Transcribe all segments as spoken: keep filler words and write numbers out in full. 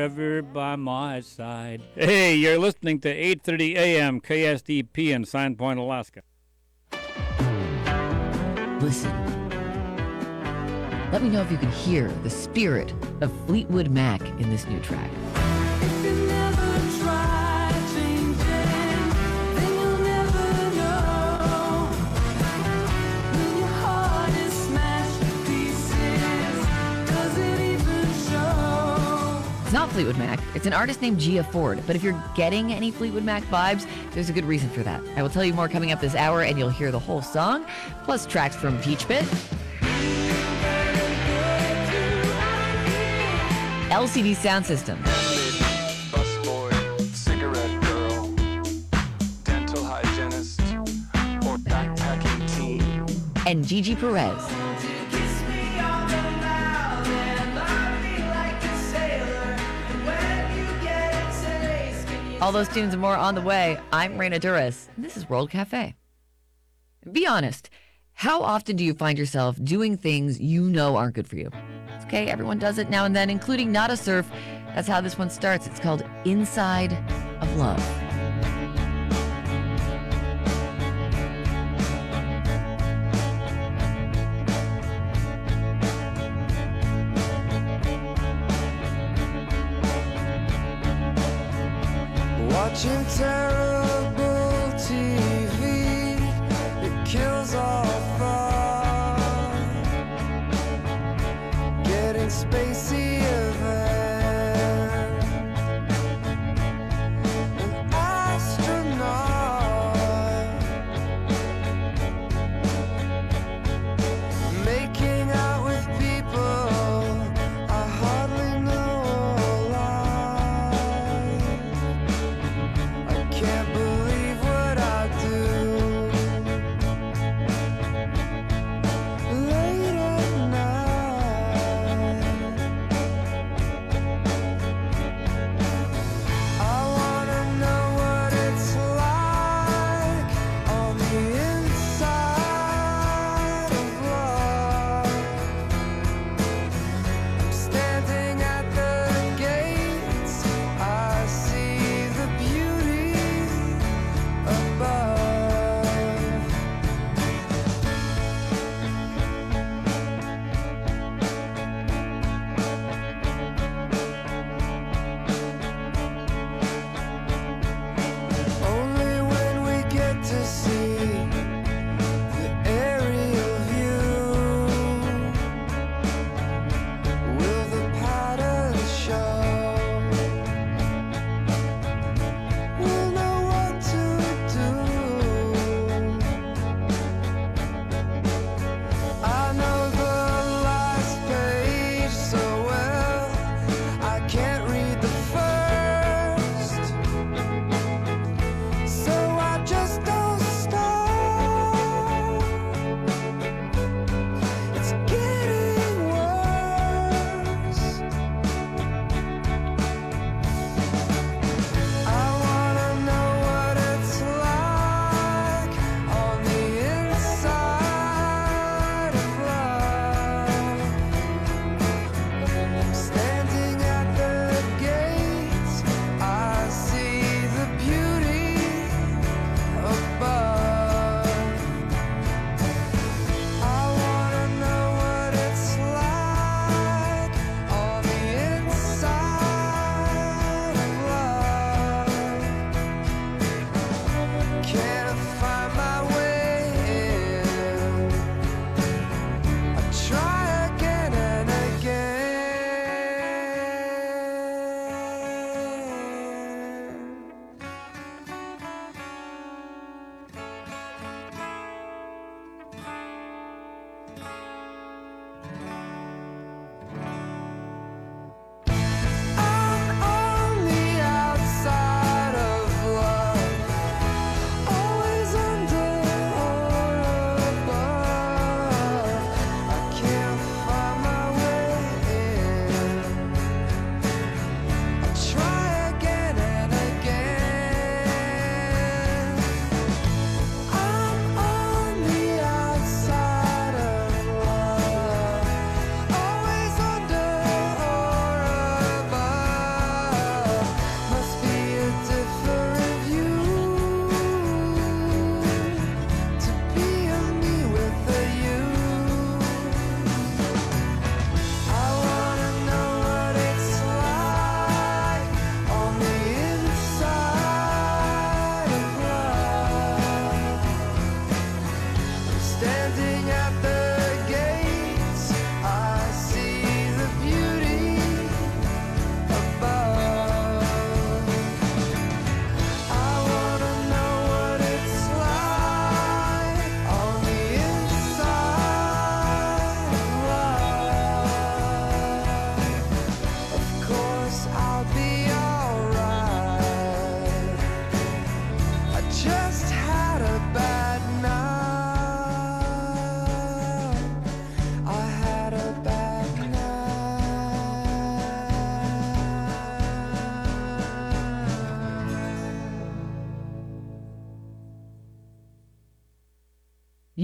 forever by my side. Hey, you're listening to eight thirty A M K S D P in Sign Point, Alaska. Listen. Let me know if you can hear the spirit of Fleetwood Mac in this new track. If you never try changing, then you'll never know. When your heart is smashed to pieces, does it even show? It's not Fleetwood Mac. It's an artist named Gia Ford. But if you're getting any Fleetwood Mac vibes, there's a good reason for that. I will tell you more coming up this hour, and you'll hear the whole song, plus tracks from Peach Pit, L C D Sound System, Busboy, cigarette girl, dental hygienist, or backpacking teen. and Gigi Perez. Kiss me on the mouth and love me like a sailor. And when you get a taste, can you All those tunes and more on the way. I'm Raina Duras, and this is World Cafe. Be honest. How often do you find yourself doing things you know aren't good for you? It's okay, everyone does it now and then, including Nada Surf. That's how this one starts. It's called Inside of Love. Watching terrible T V, it kills all thought. Getting spacey event, an astronaut, making out with people I hardly know alive. I can't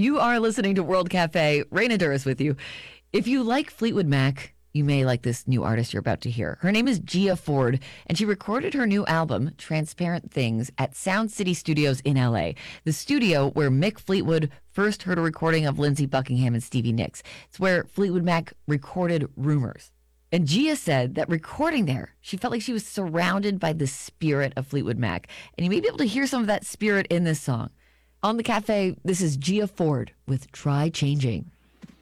You are listening to World Cafe. Raina Duras with you. If you like Fleetwood Mac, you may like this new artist you're about to hear. Her name is Gia Ford, and she recorded her new album, Transparent Things, at Sound City Studios in L A, the studio where Mick Fleetwood first heard a recording of Lindsey Buckingham and Stevie Nicks. It's where Fleetwood Mac recorded Rumors. And Gia said that recording there, she felt like she was surrounded by the spirit of Fleetwood Mac. And you may be able to hear some of that spirit in this song. On the cafe, this is Gia Ford with Try Changing.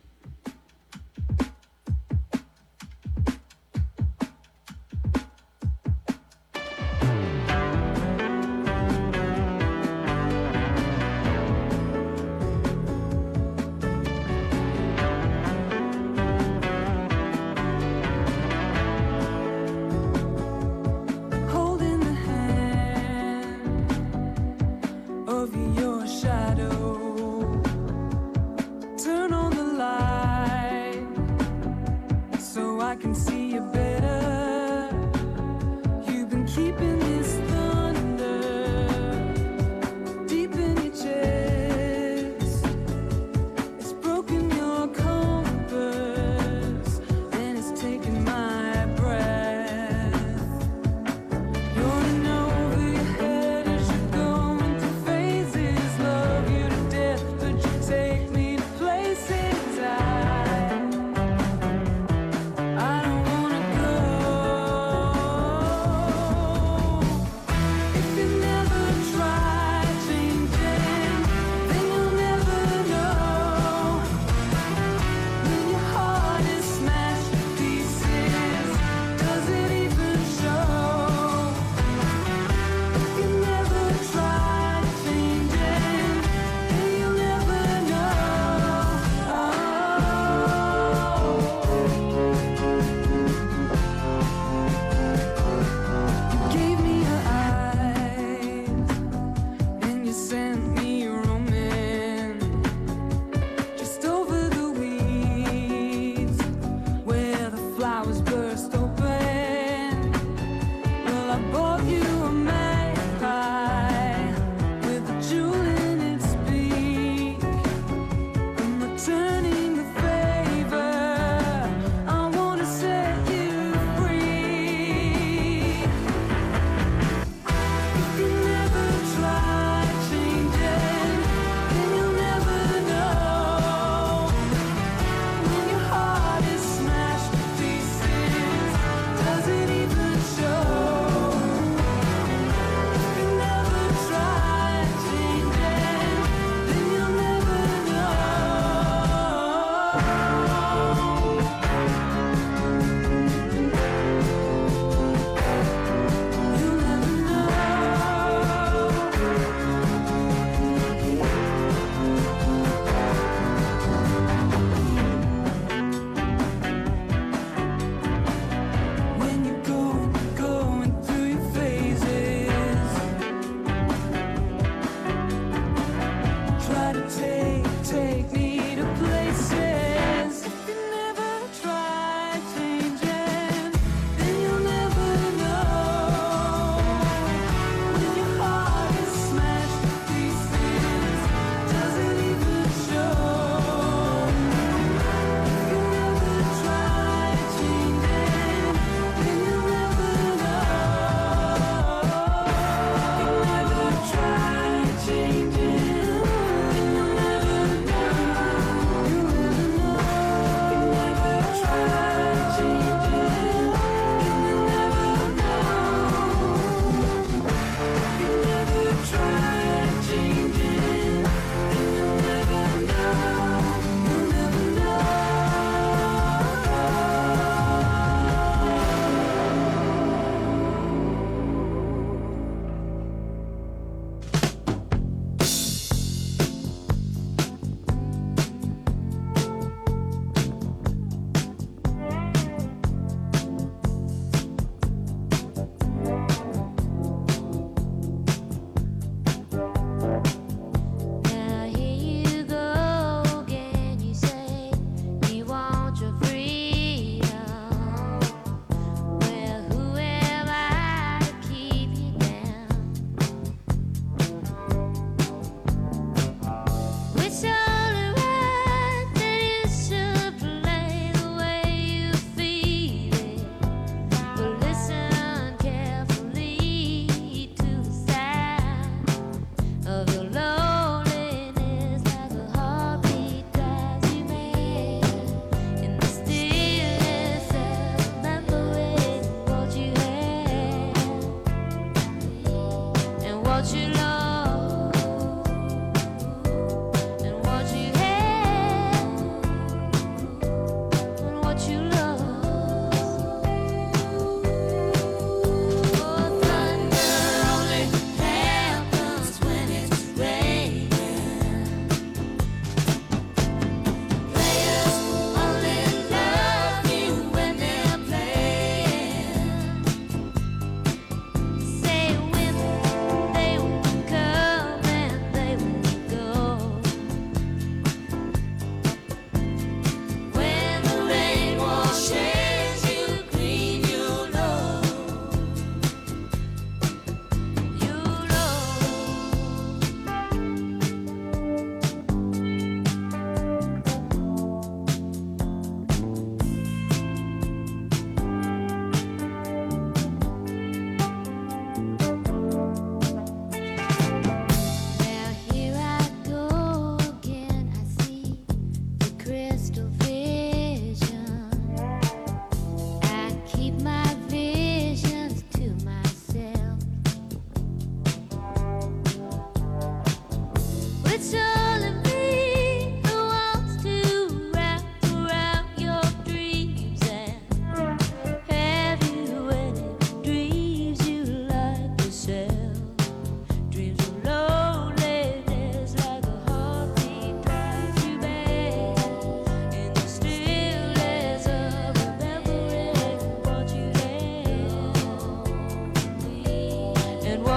Holding the hand of your shadow. Turn on the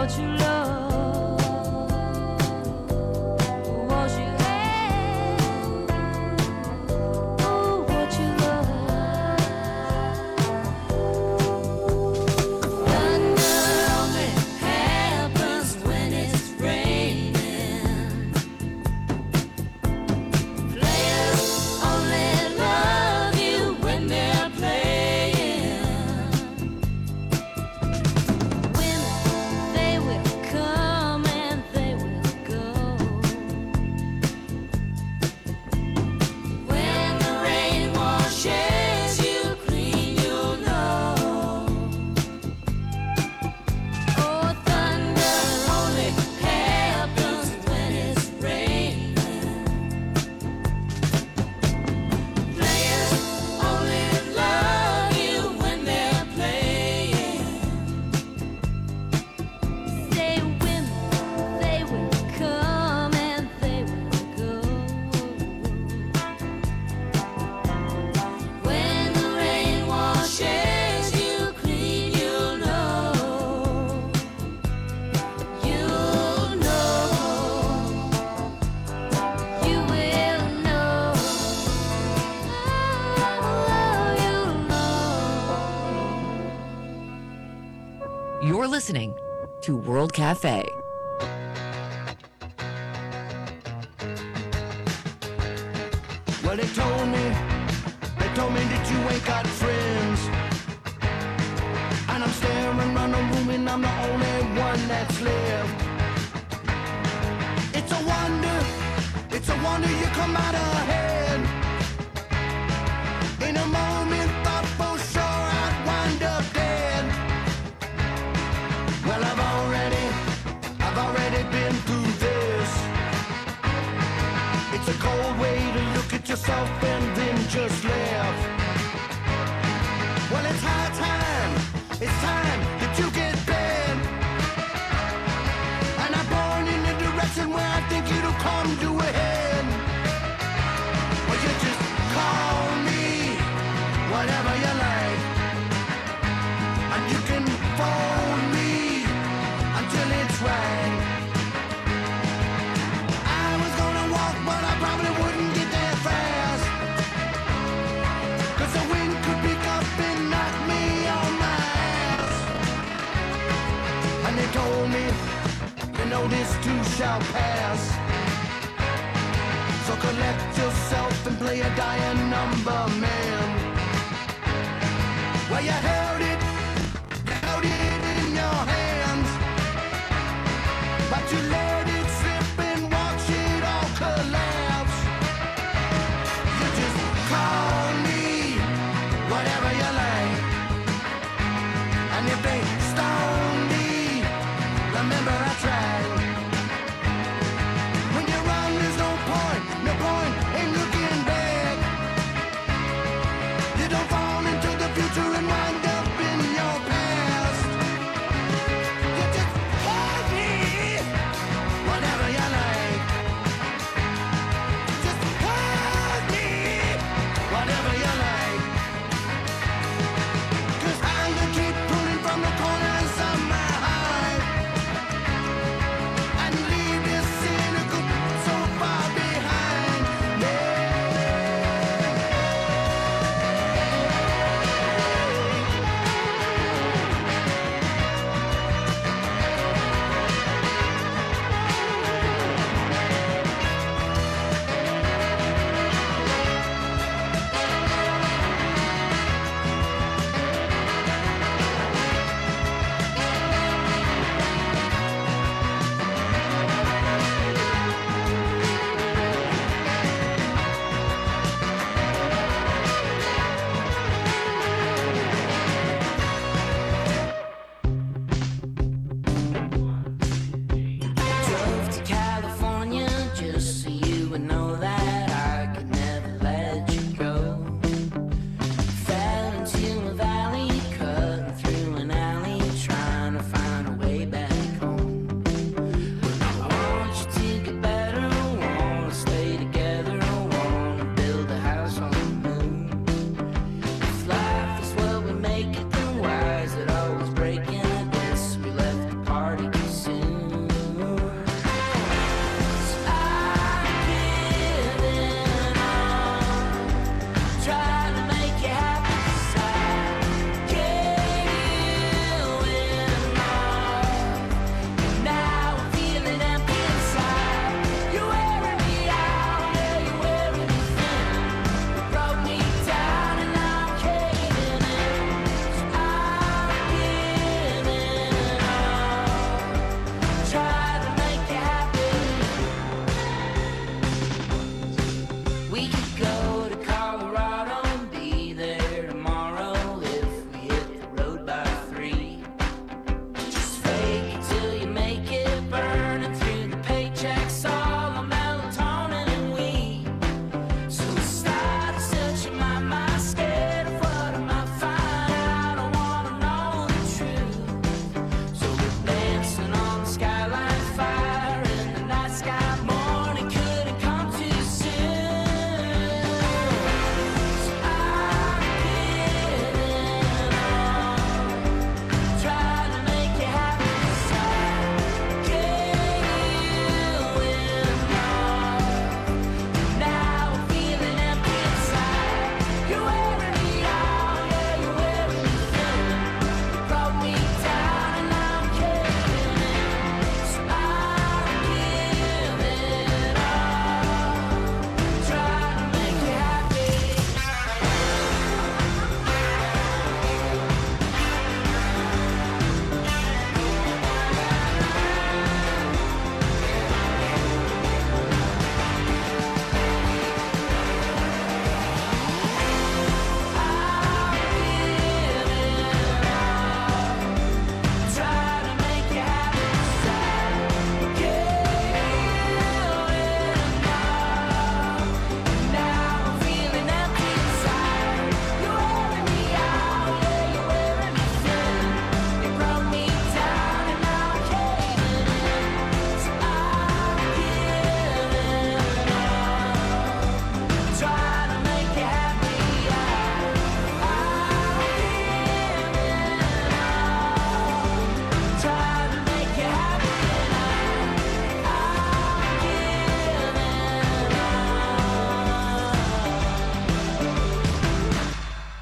what you love, what you have, oh, what you love. Thunder only happens when it's raining. Players only love you when they're playing. Women, they will come and they will go. When the rain washes you clean, you'll know. Oh, thunder only happens when it's raining. Players only love you when they're playing. Say women, they will come and they will go. When the rain washes you clean, you'll know. You'll know. You will know. Oh, you'll know. You're listening to World Cafe. Well, they told me, they told me that you ain't got friends. And I'm staring around the room and I'm the only one that's left. It's a wonder, it's a wonder you come out ahead. In a moment, thought for sure I'd wind up dead. Well, I've already, I've already been through this. It's a cold way to look at yourself and then just laugh. Well, it's high time, it's time that you get bad. And I'm born in the direction where I think it'll come to a head. Well, you just call me whatever you like. And you can phone me until it's right. I was gonna walk, but I probably wouldn't get there fast. Cause the wind could pick up and knock me on my ass. And they told me, you know this too shall pass. So collect yourself and play a dying number, man. Well, you held it, you held it in your hands. But you let it slip and watch it all collapse. You just call me whatever you like. And if they stone me, remember I tried. When you run, there's no point, no point in looking back. You don't fall into the future and wind up in your past. You just call me whatever you like. Just call me whatever you like. Cause I'm gonna keep pulling from the corner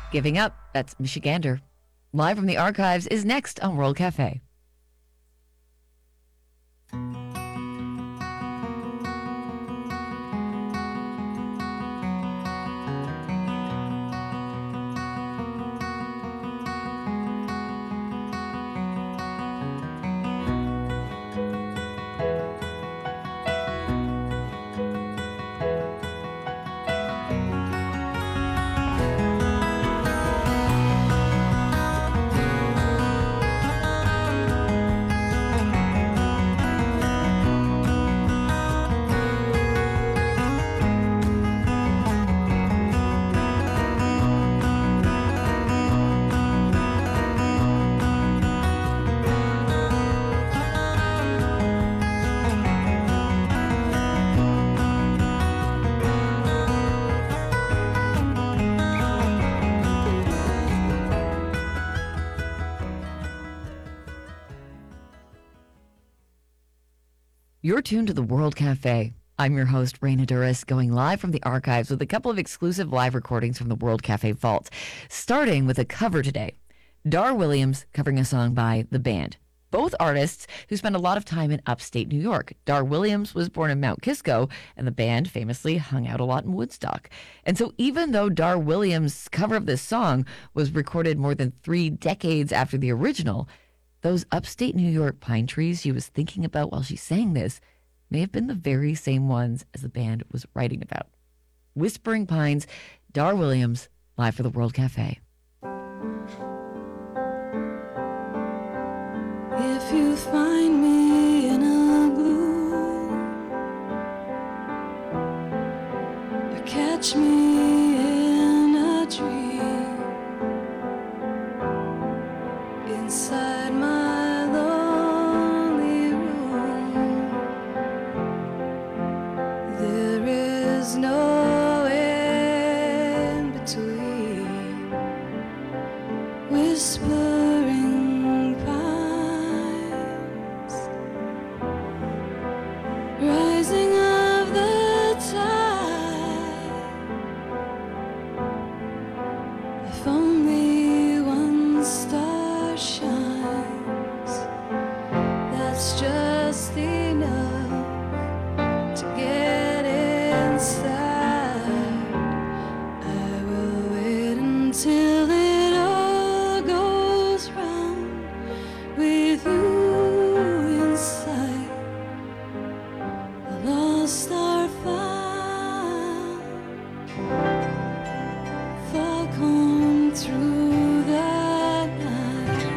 Giving Up, that's Michigander. Live from the archives is next on World Cafe. You're tuned to the World Cafe. I'm your host, Raina Duras, going live from the archives with a couple of exclusive live recordings from the World Cafe vault, starting with a cover today. Dar Williams covering a song by The Band. Both artists who spent a lot of time in upstate New York. Dar Williams was born in Mount Kisco, and the band famously hung out a lot in Woodstock. And so even though Dar Williams' cover of this song was recorded more than three decades after the original, those upstate New York pine trees she was thinking about while she sang this may have been the very same ones as the band was writing about. Whispering Pines, Dar Williams, live for the World Cafe. If you find me in a gloom, or catch me in a dream, inside my lonely room, there is no in between. Whispering pines, rising of the tide. If only one star shines, that's just enough to get inside. I will wait until it all goes round with you in sight. The lost are found. Foghorn through the night,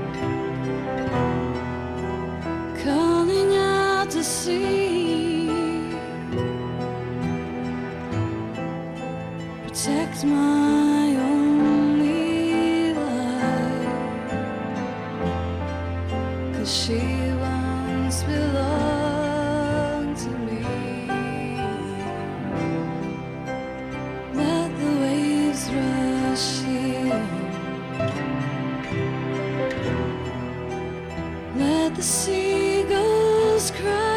calling out to sea. Protect my only life, 'cause she once belonged to me. Let the waves rush in, let the seagulls cry.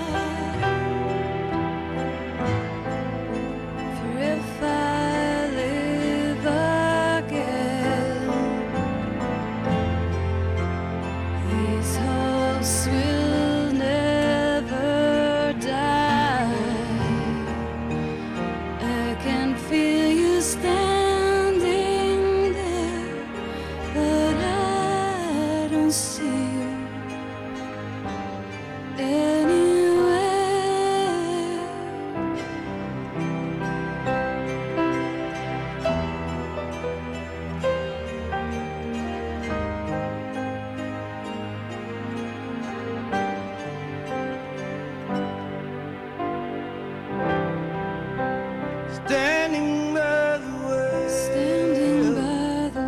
For if I live again, these hopes will never die. I can feel you standing there, but I don't see you anywhere. Standing by the well, Standing by the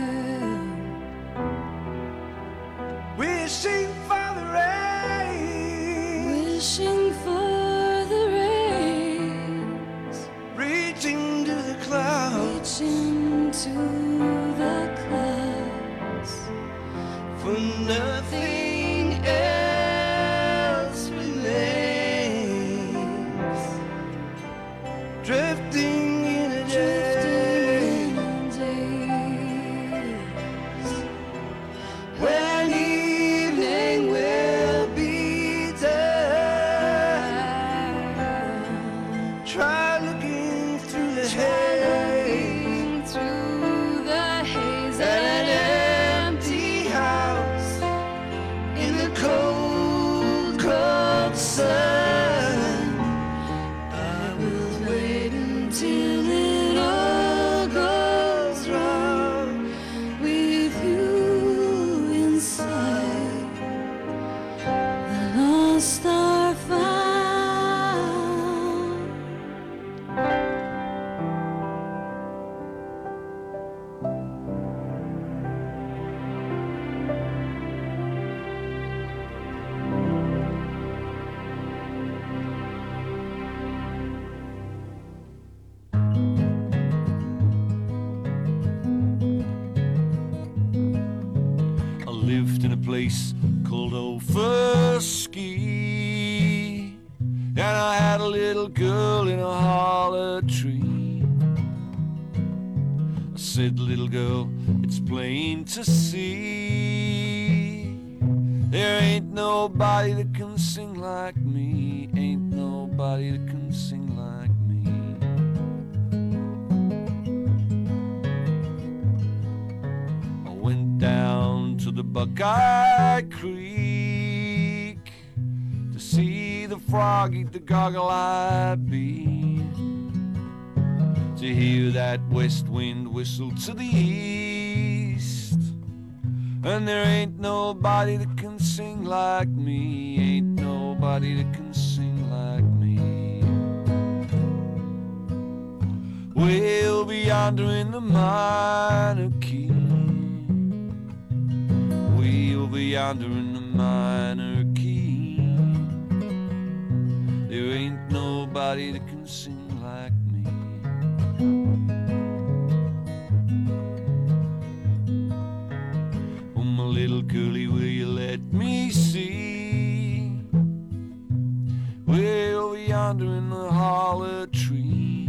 well, wishing for the rain, wishing for the rains, reaching to the clouds reaching to the clouds. for nothing else remains. Drifting in a day, Drifting in a day, place called Ofuski, and I had a little girl in a holler tree. I said, little girl, it's plain to see, there ain't nobody that can sing like me, ain't nobody that can sing like me. I went down to the Buckeye Creek to see the frog eat the goggle-eyed bee, to hear that west wind whistle to the east. And there ain't nobody that can sing like me, ain't nobody that can sing like me. Way over yonder in the minor key, way over yonder in the minor key, there ain't nobody that can sing like me. Oh, my little girlie, will you let me see, way over yonder in the holler tree,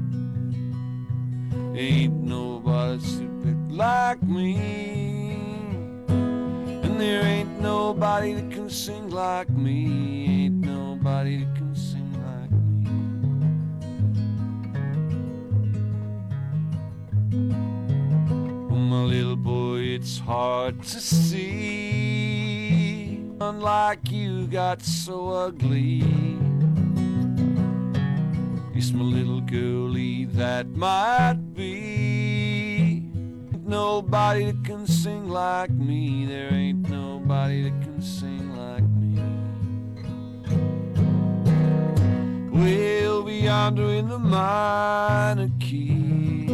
ain't nobody stupid like me, and there ain't nobody that can sing like me, ain't nobody that can sing like me. Oh, my little boy, it's hard to see, unlike you got so ugly. Yes, my little girlie, that might be. Ain't nobody that can sing like me, there ain't nobody that can sing like me. Way over yonder in the minor key,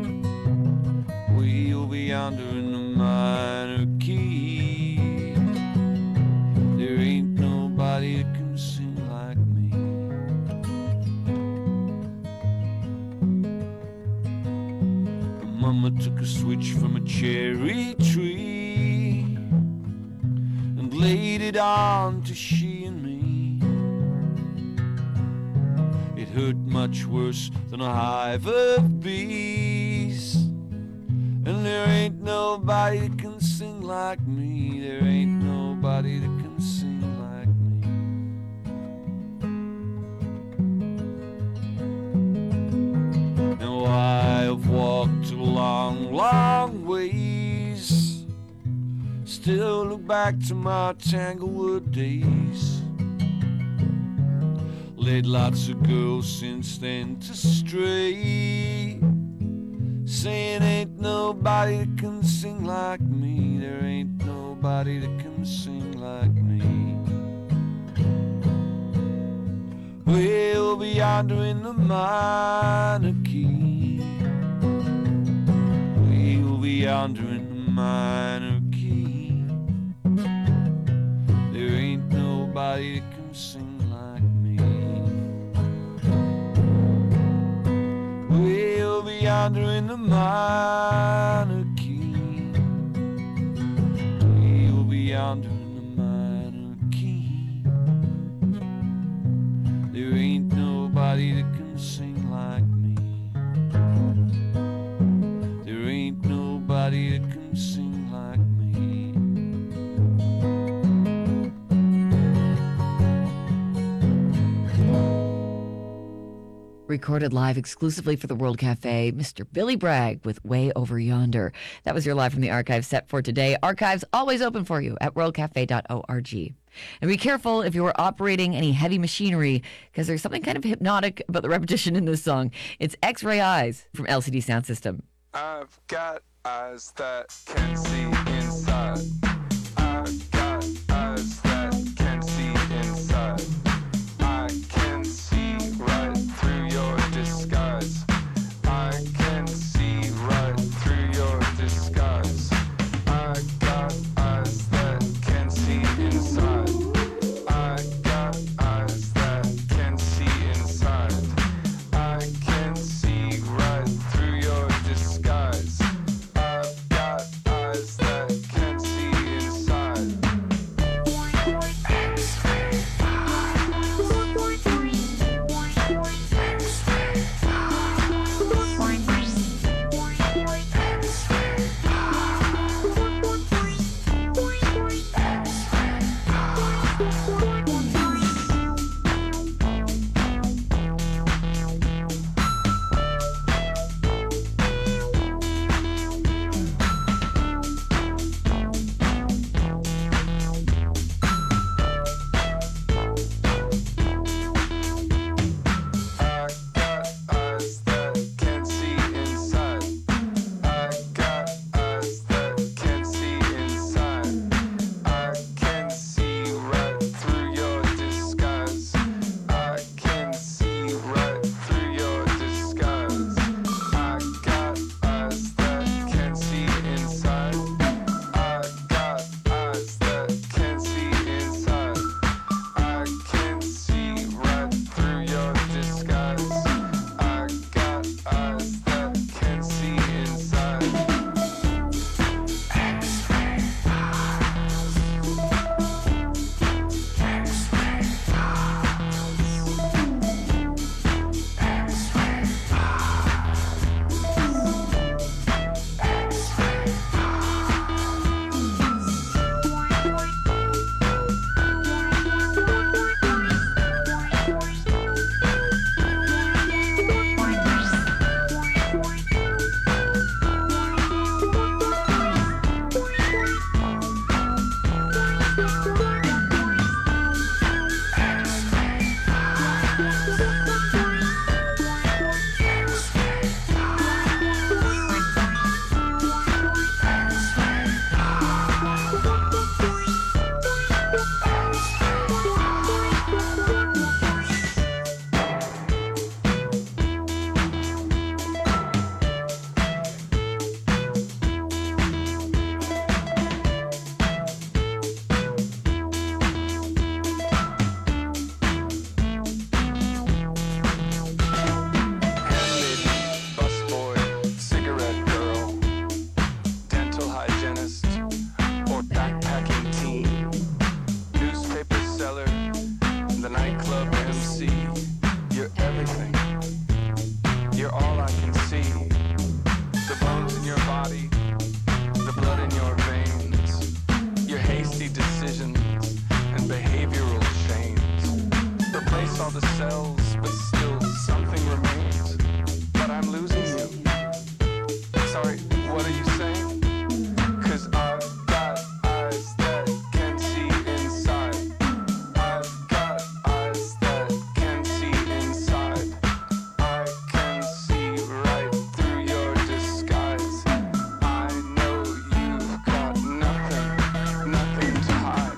way over yonder in the minor key, there ain't nobody that can sing like me. Mama took a switch from a cherry tree and laid it on to she and me. It hurt much worse than a hive of bees, and there ain't nobody that can sing like me, there ain't nobody that can sing like me. Now I've walked a long, long ways, still look back to my Tanglewood days. Led lots of girls since then to stray, saying ain't nobody that can sing like me, there ain't nobody that can sing like me. Way over yonder in the minor key, way over yonder in the minor key, there ain't nobody that can sing like me. Way over yonder in the minor key, way over yonder in the minor key, there ain't nobody that can sing like me, there ain't nobody that can sing like me. Recorded live exclusively for the World Cafe, Mister Billy Bragg with Way Over Yonder. That was your Live from the Archive set for today. Archives always open for you at world cafe dot org. And be careful if you are operating any heavy machinery, because there's something kind of hypnotic about the repetition in this song. It's X-Ray Eyes from L C D Sound System. I've got eyes that can see inside. I've got eyes that can see inside. I can see right through your disguise. I can see right through your disguise. I got eyes that can see inside. I got eyes that can see inside. I can see right through your disguise. I've got eyes that can see lost all the cells, but still something remains. But I'm losing you. Sorry, what are you saying? 'Cause I've got eyes that can see inside. I've got eyes that can see inside. I can see right through your disguise. I know you've got nothing, nothing to hide.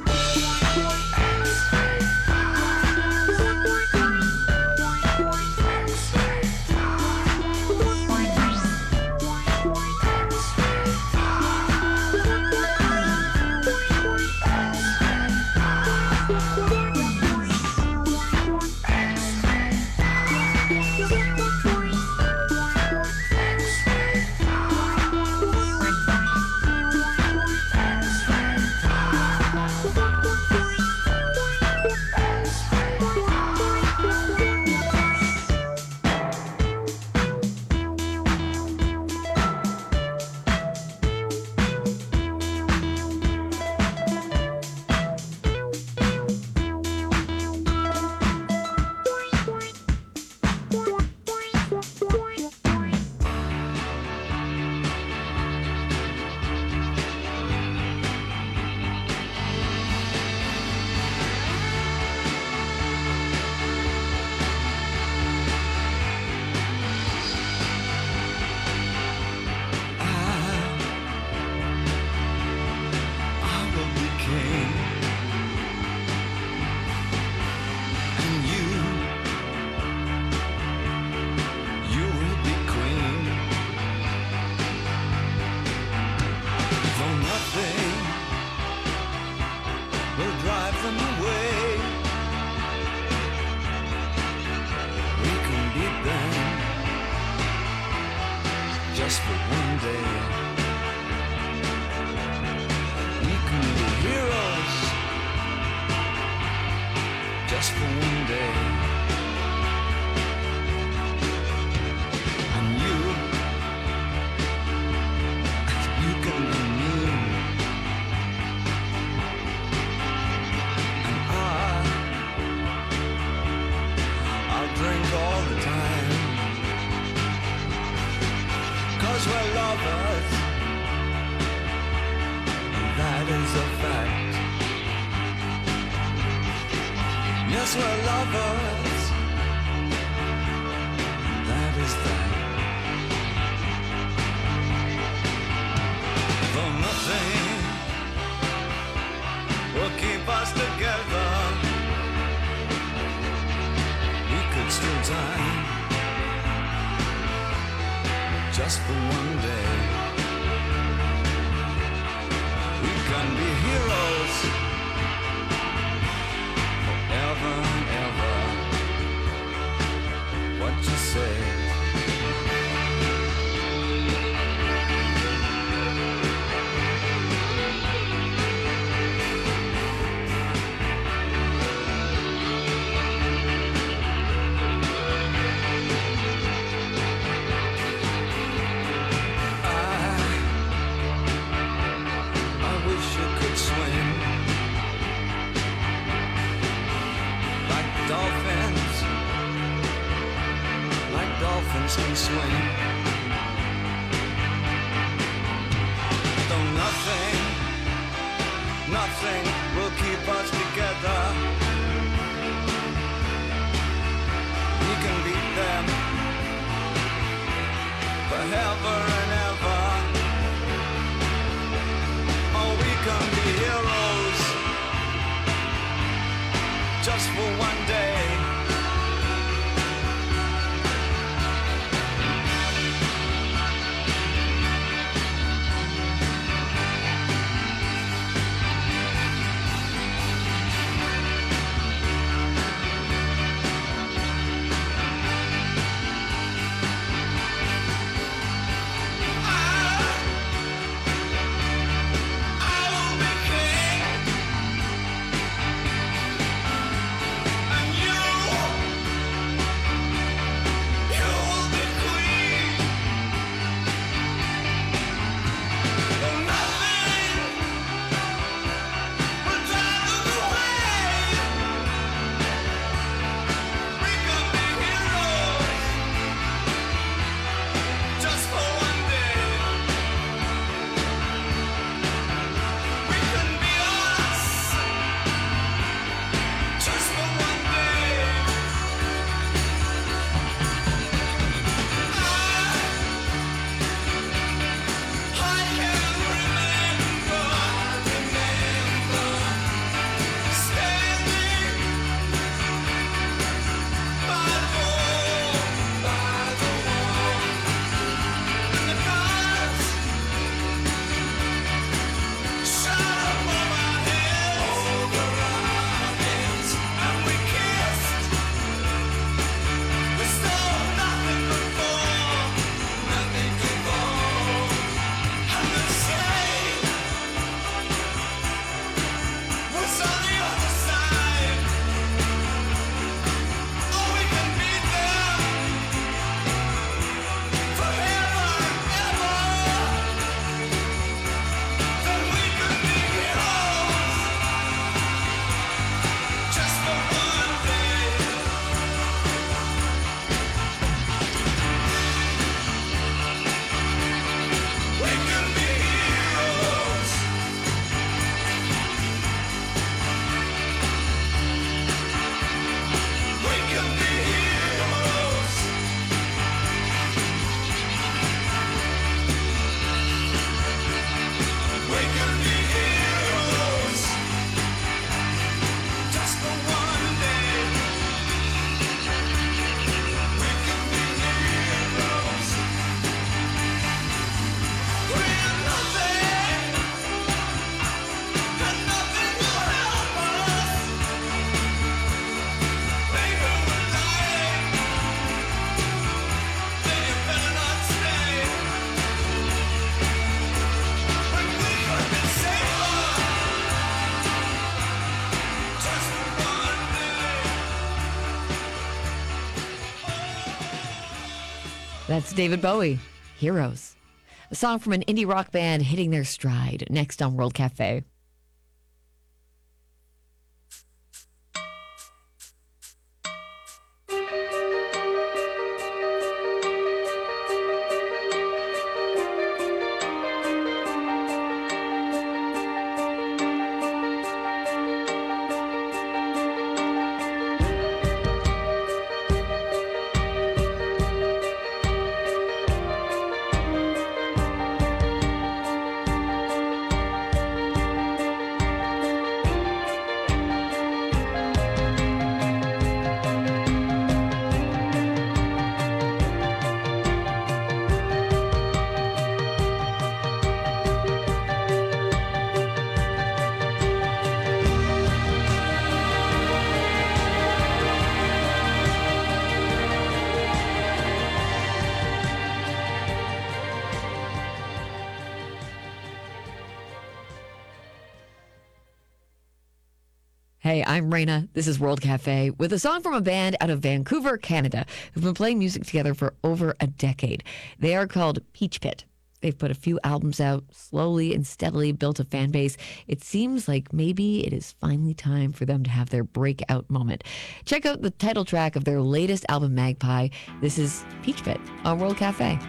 I will be king, and you, you will be queen. Though nothing will drive them away, we can beat them just for one day. We can be heroes just for one day. And you, you can be me. And I, I'll drink all the time. 'Cause we're lovers, and that is a fact. Yes, we're lovers, and that is that. Though nothing will keep us together, we could still die just for one day. We can be heroes forever and ever. What you say? I wish you could swim like dolphins, like dolphins can swim. Though nothing, nothing will keep us together. We can beat them forever and ever. Oh, we can be heroes just for one day. I will be king, and you That's David Bowie, Heroes. A song from an indie rock band hitting their stride. Next on World Cafe. Hey, I'm Raina. This is World Cafe with a song from a band out of Vancouver, Canada, who've been playing music together for over a decade. They are called Peach Pit. They've put a few albums out, slowly and steadily built a fan base. It seems like maybe it is finally time for them to have their breakout moment. Check out the title track of their latest album, Magpie. This is Peach Pit on World Cafe.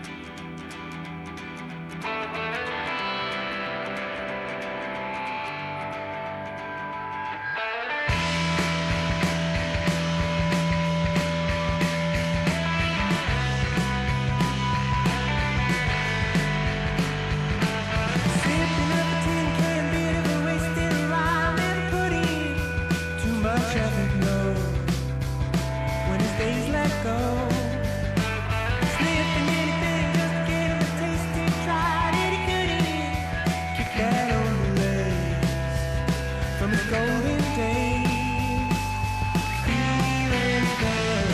Sipping up a tin can, bit of a wasted rhyme and pudding. Too much of it, no. When his days let go, sniffing anything just to get him a taste. He tried it, he couldn't kick that on the legs from his golden days. Feeling good,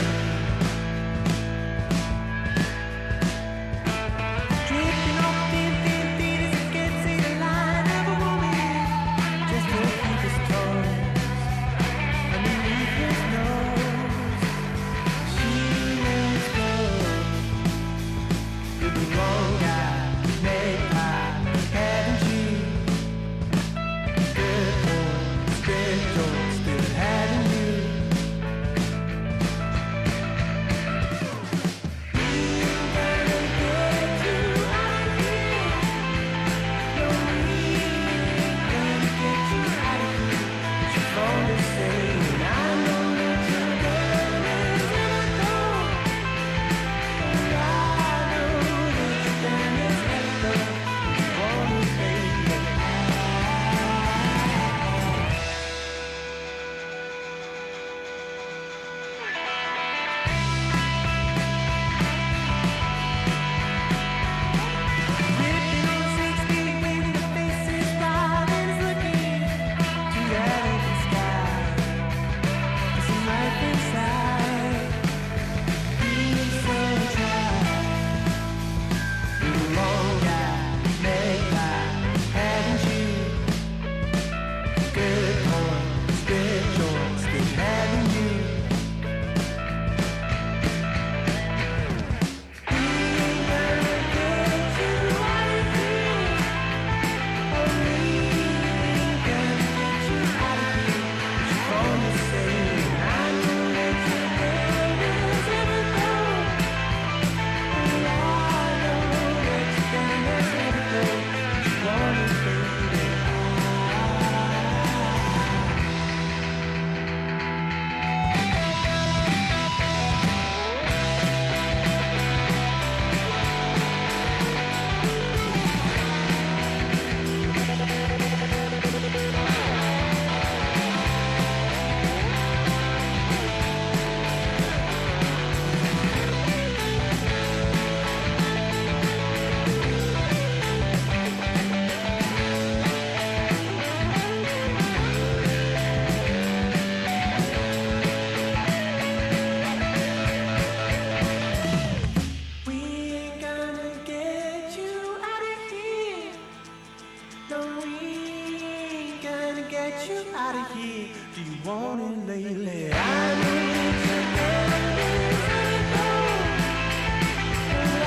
dripping off thin, thin feet as he gets in the line of a woman just to keep his toes underneath his nose. She was good, with the wrong guy, made pie, hadn't you? Good boy, spiritual, still hadn't you? Ripping on six feet, waving the faces, wild and is looking to that open sky. There's some life inside, being so tried. The wrong guy, made pie, hadn't you? Good point, spiritual, still hadn't you? We ain't gonna get you out of here. No, we ain't gonna get you out of here. Do you want it lately? I know that you're gonna lose it all.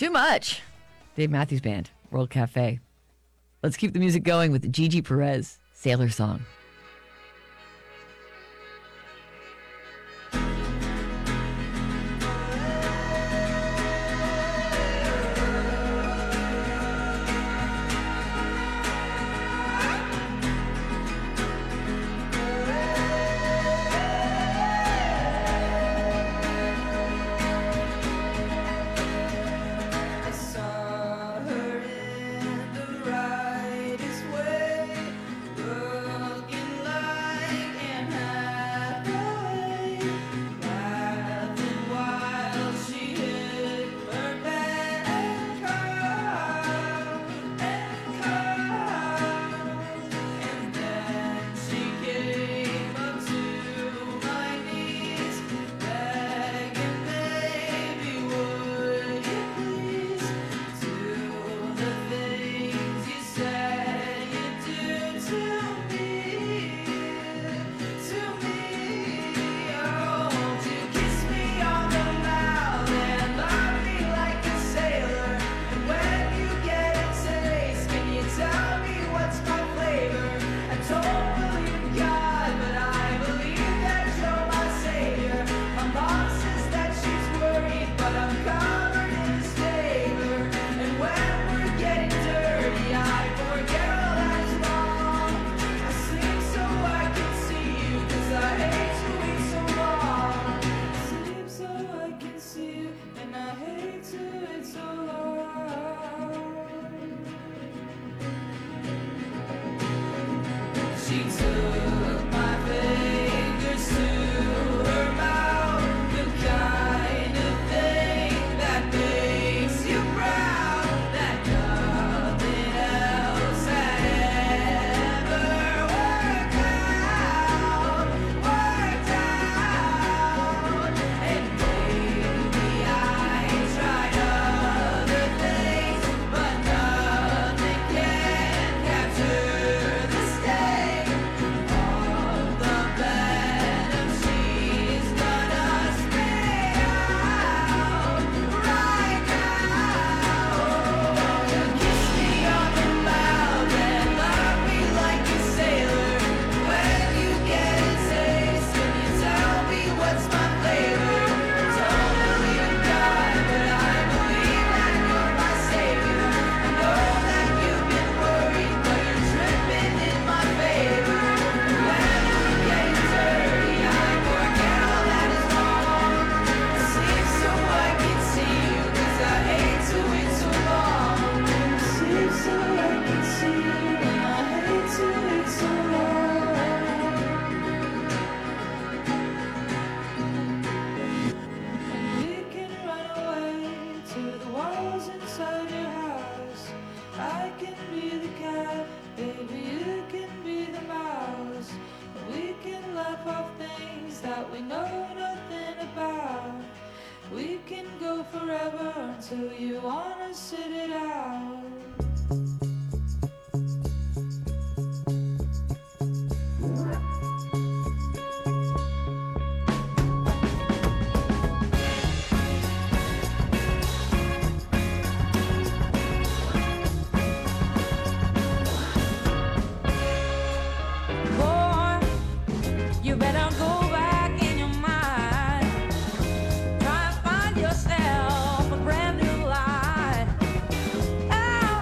Too much. Dave Matthews Band, World Cafe. Let's keep the music going with Gigi Perez, Sailor Song. I saw her in the rightest way, looking like Anne Hathaway, laughing while she hit her bed and cried and cried, and then she came up to my knees, begging, baby, would you please do the things you said you'd do to me, to me. Oh, won't you kiss me on the mouth and love me like a sailor? And when you get a taste, can you tell me what's my flavor? I don't believe in God, but I believe that you're my savior. My mom says that she's worried, but I'm covered in his favor. And when we're getting dirty, I forget all that's wrong. I sleep so I can see you, 'cause I hate to wait so long. Sleep so I can see you, and I hate to wait so long. She took my fingers to her mouth, the kind of thing that makes you proud, that nothing else had ever worked out, worked out. And maybe I tried other things, but nothing can capture the sting of the venom she's gonna spit out right now. You kiss me on the mouth and love me like a sailor. When you get a taste, can you tell me what's my flavor? Don't believe in God, but I believe that you're my savior. I know that you've been worried, but you're tripping in my favor. When we're getting dirty, I forget all that is wrong. I sleep so I can see you, 'cause I hate to wait so long. I sleep so I can see you, and I hate to wait so long. We can run away to the walls inside your house. I can be the cat, baby, you can be the mouse. We can laugh off things that we know nothing about. We can go forever until you wanna sit it out. Boy, you better go back in your mind. Try and find yourself a brand new life. Oh,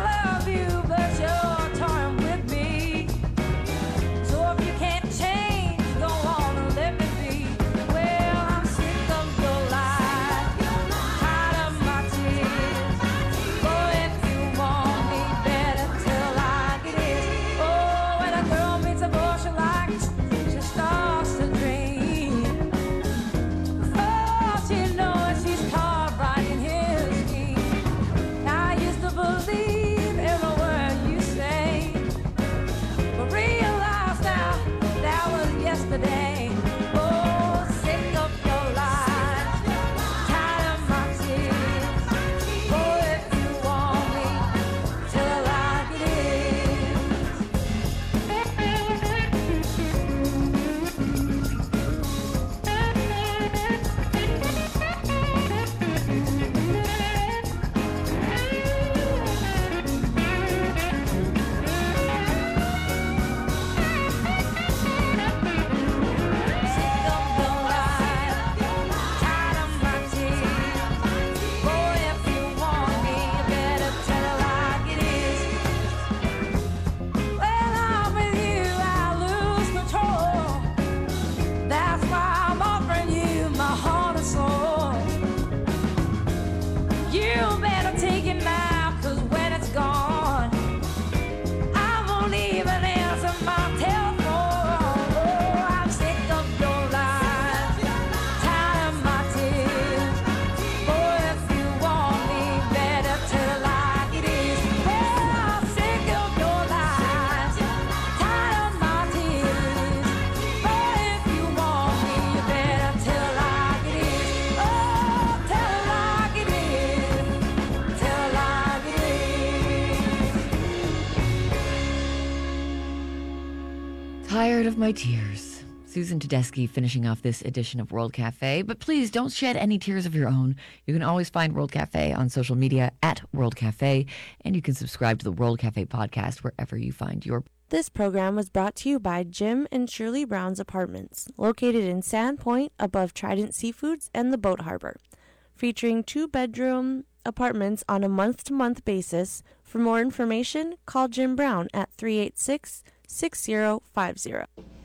tired of my tears. Susan Tedeschi finishing off this edition of World Cafe, but please don't shed any tears of your own. You can always find World Cafe on social media at World Cafe, and you can subscribe to the World Cafe podcast wherever you find your. This program was brought to you by Jim and Shirley Brown's Apartments, located in Sandpoint above Trident Seafoods and the Boat Harbor, featuring two-bedroom apartments on a month-to-month basis. For more information, call Jim Brown at three eight six, six zero five zero.